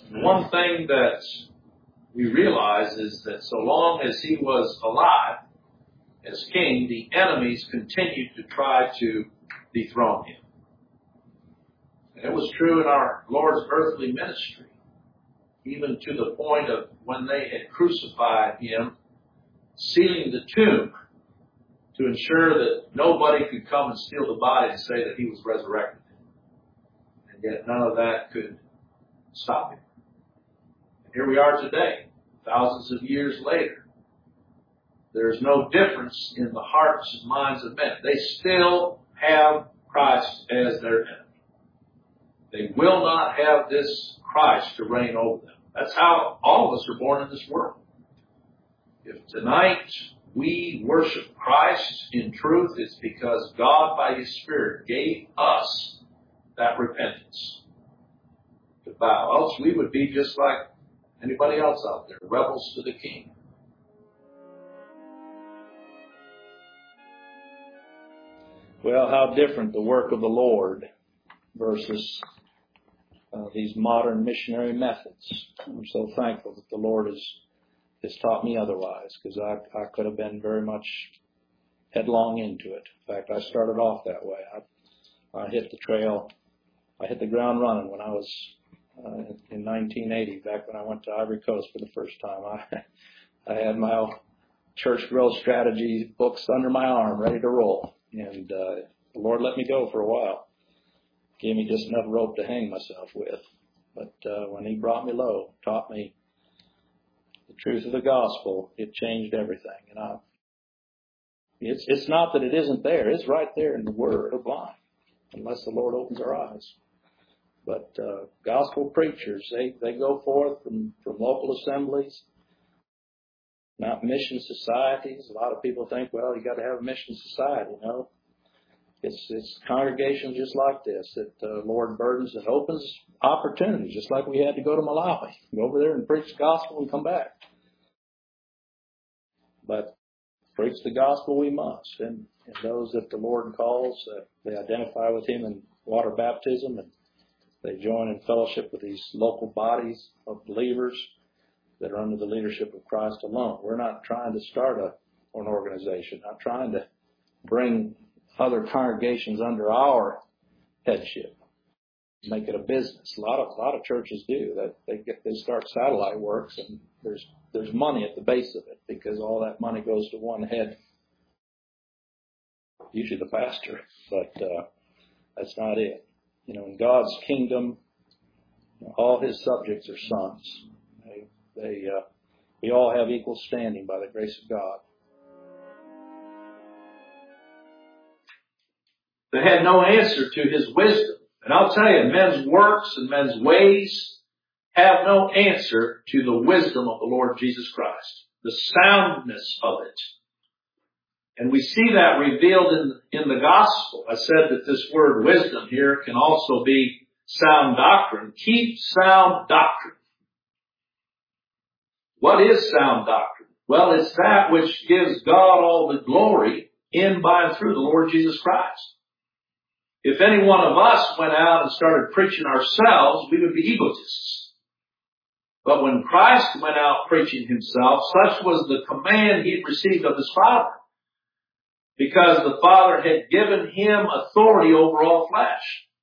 One thing that we realize is that so long as he was alive as king, the enemies continued to try to dethrone him. And it was true in our Lord's earthly ministry, even to the point of when they had crucified him, sealing the tomb to ensure that nobody could come and steal the body and say that he was resurrected. And yet none of that could stop him. And here we are today, thousands of years later. There's no difference in the hearts and minds of men. They still have Christ as their enemy. They will not have this Christ to reign over them. That's how all of us are born in this world. If tonight we worship Christ in truth, it's because God, by His Spirit, gave us that repentance to bow. Else we would be just like anybody else out there, rebels to the King. Well, how different the work of the Lord versus these modern missionary methods. I'm so thankful that the Lord has taught me otherwise, because I could have been very much headlong into it. In fact, I started off that way. I hit the trail. I hit the ground running when I was in 1980, back when I went to Ivory Coast for the first time. I had my church growth strategy books under my arm, ready to roll. And the Lord let me go for a while. Gave me just enough rope to hang myself with. But when He brought me low, taught me the truth of the gospel, it changed everything. And it's not that it isn't there. It's right there in the Word of life, unless the Lord opens our eyes. But gospel preachers, they go forth from local assemblies, not mission societies. A lot of people think, well, you got to have a mission society. No. It's congregations just like this that the Lord burdens and opens opportunities, just like we had to go to Malawi. Go over there and preach the gospel and come back. But preach the gospel we must. And those that the Lord calls, they identify with Him in water baptism, and they join in fellowship with these local bodies of believers that are under the leadership of Christ alone. We're not trying to start an organization, not trying to bring other congregations under our headship, make it a business. A lot of churches do that. They start satellite works, and there's money at the base of it, because all that money goes to one head, usually the pastor. But that's not it. In God's kingdom, all His subjects are sons. We all have equal standing by the grace of God. They had no answer to His wisdom. And I'll tell you, men's works and men's ways have no answer to the wisdom of the Lord Jesus Christ, the soundness of it. And we see that revealed in the gospel. I said that this word wisdom here can also be sound doctrine. Keep sound doctrine. What is sound doctrine? Well, it's that which gives God all the glory in, by, and through the Lord Jesus Christ. If any one of us went out and started preaching ourselves, we would be egotists. But when Christ went out preaching Himself, such was the command He had received of His Father, because the Father had given Him authority over all flesh.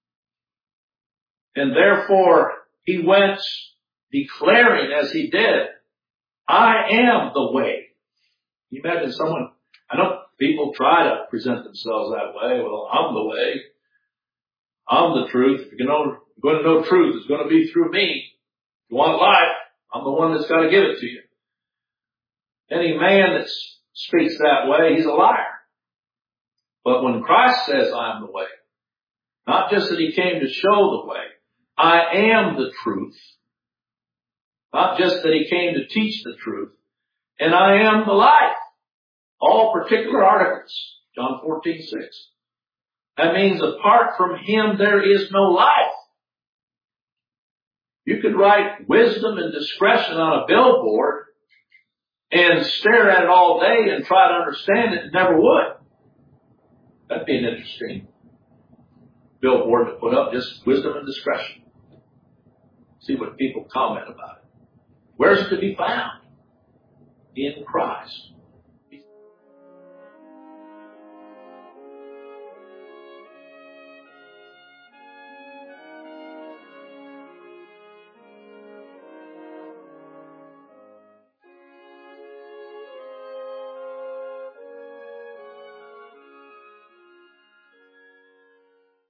And therefore, He went declaring as He did, I am the way. Can you imagine someone, I know people try to present themselves that way. Well, I'm the way. I'm the truth. If you're going to know truth, it's going to be through me. If you want life, I'm the one that's got to give it to you. Any man that speaks that way, he's a liar. But when Christ says, I am the way, not just that He came to show the way, I am the truth. Not just that He came to teach the truth, and I am the life. All particular articles. John 14:6. That means apart from Him, there is no life. You could write wisdom and discretion on a billboard and stare at it all day and try to understand it and never would. That'd be an interesting billboard to put up, just wisdom and discretion. See what people comment about it. Where is it to be found? In Christ.